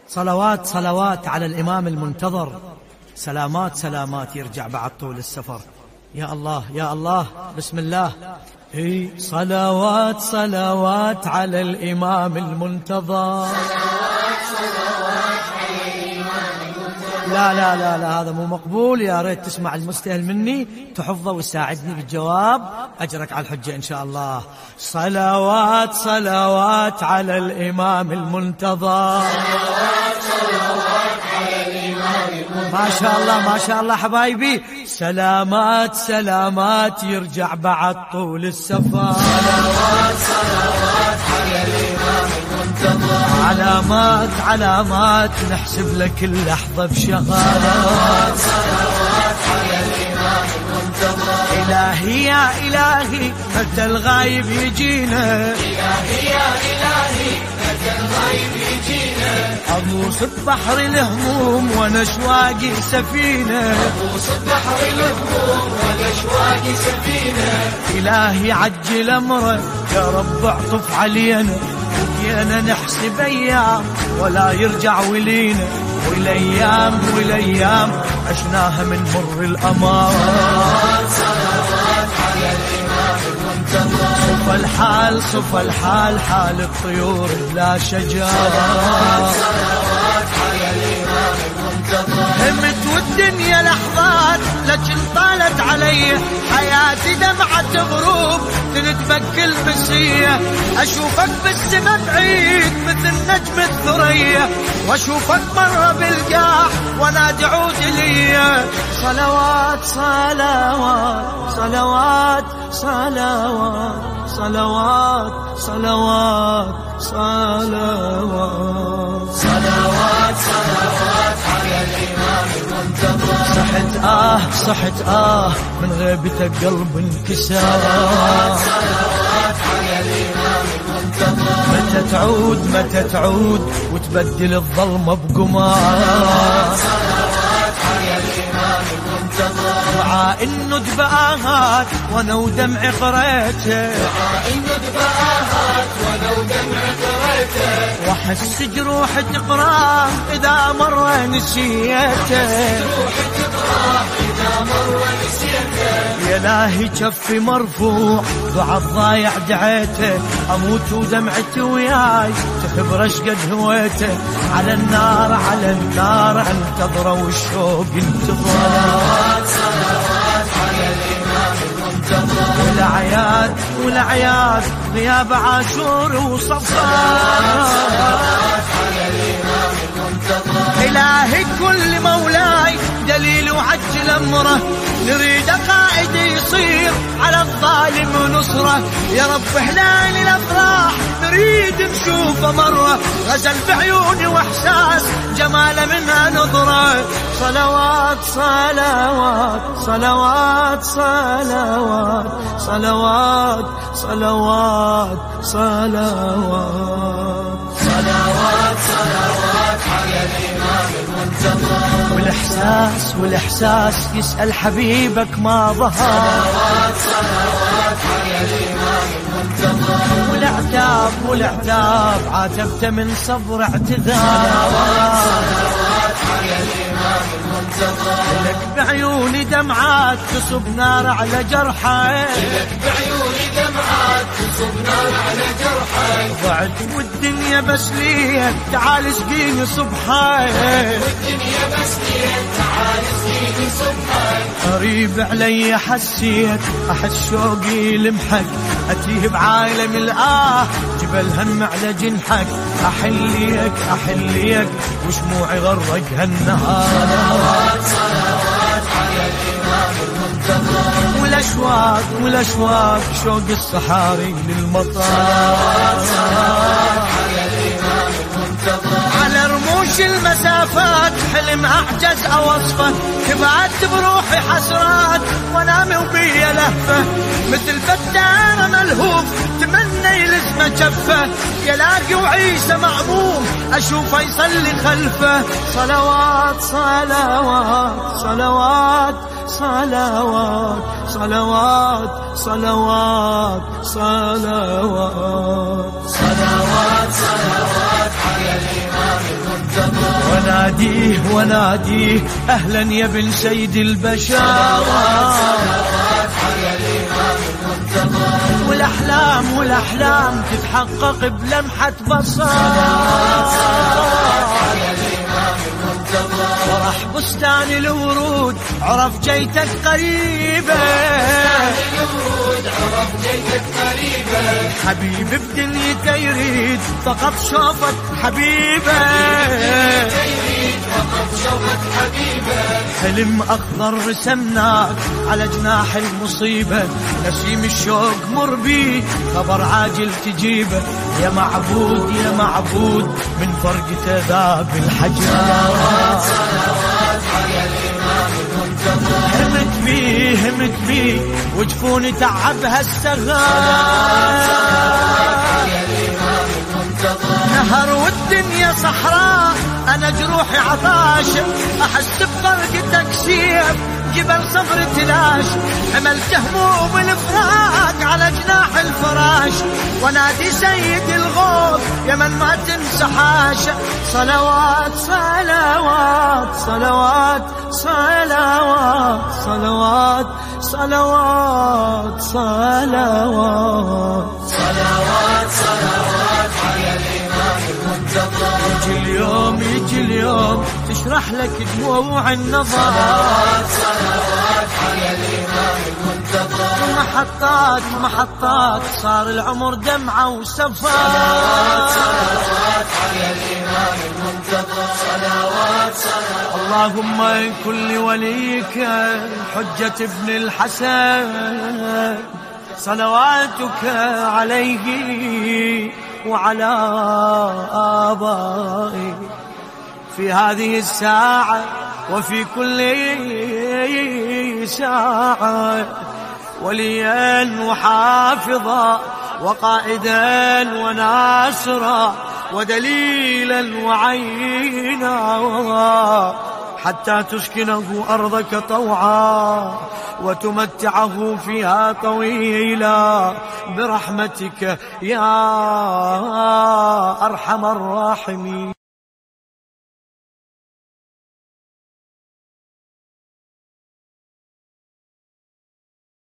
صلوات صلوات على الإمام المنتظر، سلامات سلامات يرجع بعد طول السفر. يا الله يا الله، بسم الله. صلوات صلوات على الإمام المنتظر. لا لا لا لا، هذا مو مقبول. يا ريت تسمع المستهل مني تحفظه وتساعدني بالجواب، أجرك على الحجة إن شاء الله. صلوات صلوات على الإمام المنتظر. ما شاء الله ما شاء الله حبايبي، سلامات سلامات يرجع بعد طول السفر. صلوات صلوات على الإمام المنتظر. علامات علامات نحسب لك اللحظة بشهر. صلوات صلوات على الإمام المنتظر. إلهي يا إلهي متى الغايب يجينا، إلهي يا إلهي متى الغايب يجينا. أغوص ببحر الهموم ونشواقي سفينة، أغوص ببحر الهموم ونشواقي سفينة. إلهي عجل أمره يا رب اعطف علينا، بقينا نحسب أيام ولا يرجع ولينا، والأيام والأيام عشناها من مر الأمام. صلوات على الإمام المنتظر. صف الحال صف الحال حال الطيور بلا شجار. صلوات على الإمام المنتظر. همت والدنيا لحظات لكن طالت علي، حياتي دمعة غروب تنتبك المسية. أشوفك بالسما بعيد مثل نجم الثريا، وأشوفك مرة بالقاع ونادي عود لي. صلوات صلوات صلوات صلوات صلوات صلوات صلوات صلوات صلوات على الإمام المنتظر. صحت من غيبتك قلب انكسر. صلوات على الإمام المنتظر. متى تعود وتبدل الظلمة بقمار. صلوات على الإمام المنتظر. دعاء الندبة آهات وانا ودمعي قريته، دعاء الندبة آهات وانا ودمعي قريته. واحس جروحي تقراه اذا مرة نسيته، روحي تقراه إذا مرة نسيته. يا لاهي كفي مرفوع دعاء الضايع دعيته، اموت ودمعتي وياي تخبر اشقد هويته. على النار على النار انتظره والشوق انتظر. صلوات على الإمام المنتظر. والأعياد غياب عاشور وصفار. صلوات على الإمام المنتظر. إلهي كل مولاي دليل وعجل أمره، نريد قائد يصير على الظالم نصره. يا رب هلال الأفراح نريد نشوفه مرة، غزل بعيوني وإحساس جماله منها نظرة. صلوات صلوات صلوات صلوات صلوات صلوات صلوات صلوات صلوات على الإمام المنتظر. والإحساس يسأل حبيبك ما ظهر. صلوات صلوات على الإمام المنتظر. والعتاب عاتبته من صبر اعتذار. صلوات على الإمام المنتظر. لك بعيوني دمعات تصب نار على جرحي، لك بعيوني دمعات تصب نار على جرحي. ضعت والدنيا بس ليك تعال اسقيني صبحي، والدنيا بس ليك تعال اسقيني صبحي. قريب علي حسيت أحس شوقي لمحك، أتيه بعالم الآه جبل هم على جنحك. أحليك وشموعي غرق هالنهار. صلوات على الإمام المنتظر. والأشواق شوق الصحاري للمطار. على الإمام المنتظر. على رموش المسافات حلم أعجز أوصفه، كبعت بروحي حسرات وانامي وبيا لهفة. مثل فتانة ملهوف تمنى يلزمه جفه، يلاقي وعيسى مأموم أشوفه يصلي خلفه. صلوات صلوات صلوات صلوات صلوات صلوات صلوات صلوات صلوات على الإمام المنتظر. أناديه وناديه أهلا يا ابن سيد البشر. والأحلام تتحقق بلمحة بصر. فرح بستان الورود عرف جيتك قريبة. حبيب بدنيته يريد فقط شوفك حبيبة. حلم أخضر رسمناك على جناح المصيبة. نسيم الشوق مر بي خبر عاجل تجيبه. يا معبود يا معبود من فرقته ذاب الحجر. همت بيه وجفوني تعبها السغار. نهر والدنيا صحراء أنا جروحي عطاش. أحس بفرقتك سيف جبل صبر تلاش. حملت هموم الفراق على جناح الفراش. ونادي سيد الغوث يا من ما تنسحاش. صلوات صلوات صلوات صلوات صلوات صلوات صلوات صلوات صلوات على الإمام المنتظر. يجي اليوم تشرح لك دموع النظر. صلوات على الإمام المنتظر. محطات صار العمر دمعة وسفر. صلوات على الإمام المنتظر. صلوات اللهم كل وليك حجة ابن الحسن. صلواتك عليه وعلى آبائي في هذه الساعة وفي كل ساعة. وليا وحافظا وقائدا وناصرا ودليلا وعينا. حتى تسكنه أرضك طوعا وتمتعه فيها طويلا برحمتك يا أرحم الراحمين.